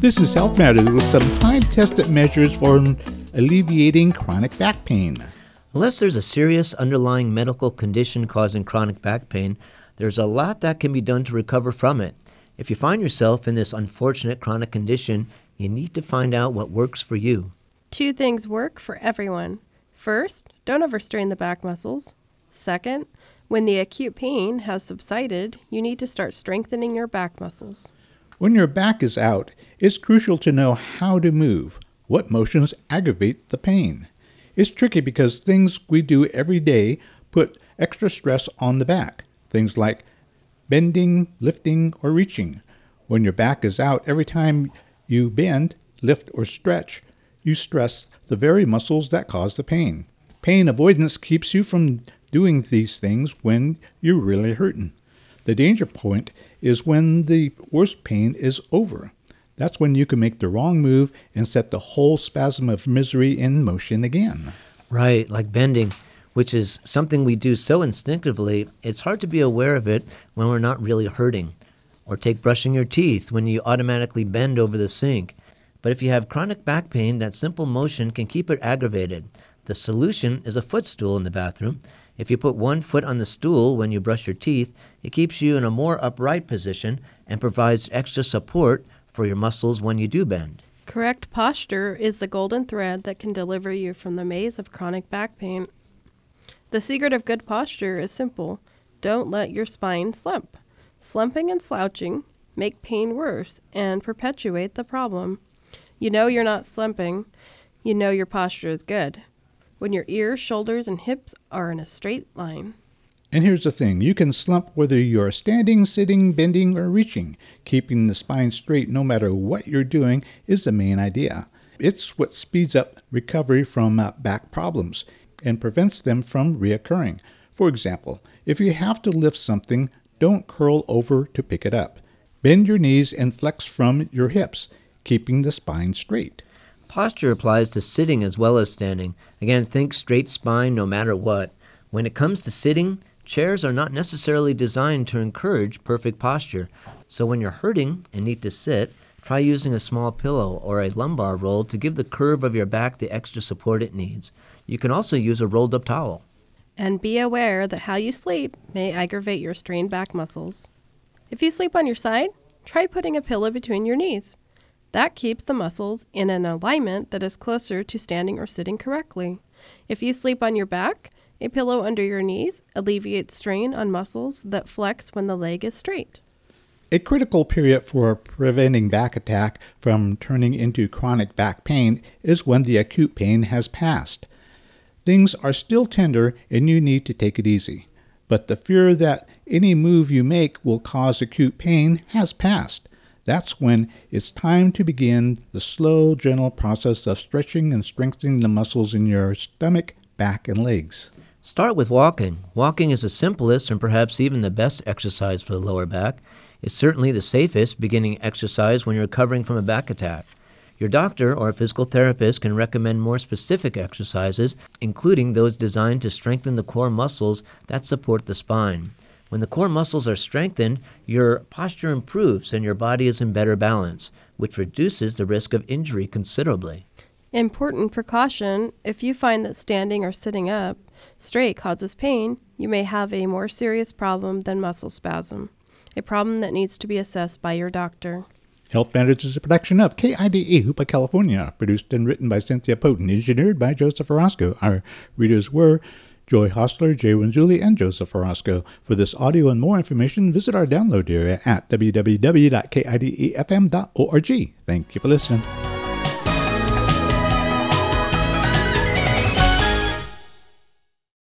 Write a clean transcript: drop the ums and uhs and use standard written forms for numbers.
This is Health Matters with some time-tested measures for alleviating chronic back pain. Unless there's a serious underlying medical condition causing chronic back pain, there's a lot that can be done to recover from it. If you find yourself in this unfortunate chronic condition, you need to find out what works for you. 2 things work for everyone. First, don't overstrain the back muscles. Second, when the acute pain has subsided, you need to start strengthening your back muscles. When your back is out, it's crucial to know how to move. What motions aggravate the pain? It's tricky because things we do every day put extra stress on the back. Things like bending, lifting, or reaching. When your back is out, every time you bend, lift, or stretch, you stress the very muscles that cause the pain. Pain avoidance keeps you from doing these things when you're really hurting. The danger point is when the worst pain is over. That's when you can make the wrong move and set the whole spasm of misery in motion again. Right, like bending, which is something we do so instinctively, it's hard to be aware of it when we're not really hurting. Or take brushing your teeth when you automatically bend over the sink. But if you have chronic back pain, that simple motion can keep it aggravated. The solution is a footstool in the bathroom. If you put one foot on the stool when you brush your teeth, it keeps you in a more upright position and provides extra support for your muscles when you do bend. Correct posture is the golden thread that can deliver you from the maze of chronic back pain. The secret of good posture is simple. Don't let your spine slump. Slumping and slouching make pain worse and perpetuate the problem. You know you're not slumping. You know your posture is good. When your ears, shoulders, and hips are in a straight line. And here's the thing, you can slump whether you're standing, sitting, bending, or reaching. Keeping the spine straight no matter what you're doing is the main idea. It's what speeds up recovery from back problems and prevents them from reoccurring. For example, if you have to lift something, don't curl over to pick it up. Bend your knees and flex from your hips, keeping the spine straight. Posture applies to sitting as well as standing. Again, think straight spine no matter what. When it comes to sitting, chairs are not necessarily designed to encourage perfect posture. So when you're hurting and need to sit, try using a small pillow or a lumbar roll to give the curve of your back the extra support it needs. You can also use a rolled up towel. And be aware that how you sleep may aggravate your strained back muscles. If you sleep on your side, try putting a pillow between your knees. That keeps the muscles in an alignment that is closer to standing or sitting correctly. If you sleep on your back, a pillow under your knees alleviates strain on muscles that flex when the leg is straight. A critical period for preventing back attack from turning into chronic back pain is when the acute pain has passed. Things are still tender and you need to take it easy. But the fear that any move you make will cause acute pain has passed. That's when it's time to begin the slow, gentle process of stretching and strengthening the muscles in your stomach, back, and legs. Start with walking. Walking is the simplest and perhaps even the best exercise for the lower back. It's certainly the safest beginning exercise when you're recovering from a back attack. Your doctor or a physical therapist can recommend more specific exercises, including those designed to strengthen the core muscles that support the spine. When the core muscles are strengthened, your posture improves and your body is in better balance, which reduces the risk of injury considerably. Important precaution, if you find that standing or sitting up straight causes pain, you may have a more serious problem than muscle spasm, a problem that needs to be assessed by your doctor. Health Matters is a production of KIDE Hoopa, California, produced and written by Cynthia Poten, engineered by Joseph Orozco. Our readers were Joy Hostler, Jay Renzulli, and Joseph Orozco. For this audio and more information, visit our download area at www.kidefm.org. Thank you for listening.